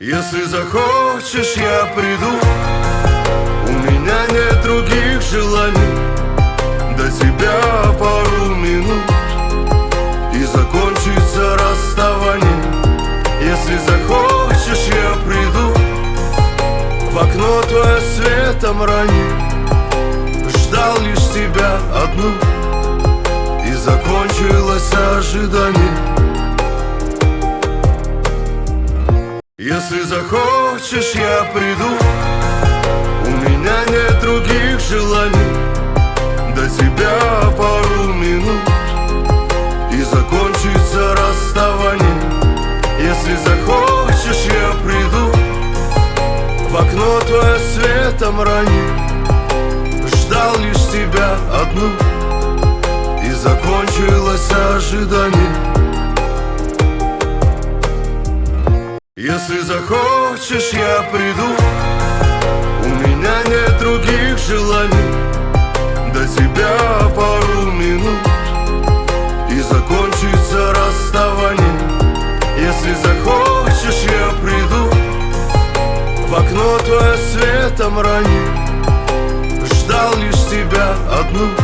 Если захочешь, я приду. У меня нет других желаний. До тебя пару минут и закончится расставание. Если захочешь, я приду. В окно твое светом ранит. Ждал лишь тебя одну, и закончилось ожидание. Если захочешь, я приду. У меня нет других желаний. До тебя пару минут и закончится расставание. Если захочешь, я приду. В окно твое светом ранит. Ждал лишь тебя одну, и закончилось ожидание. Если захочешь, я приду. У меня нет других желаний. До тебя пару минут и закончится расставание. Если захочешь, я приду. В окно твое светом ранит. Ждал лишь тебя одну,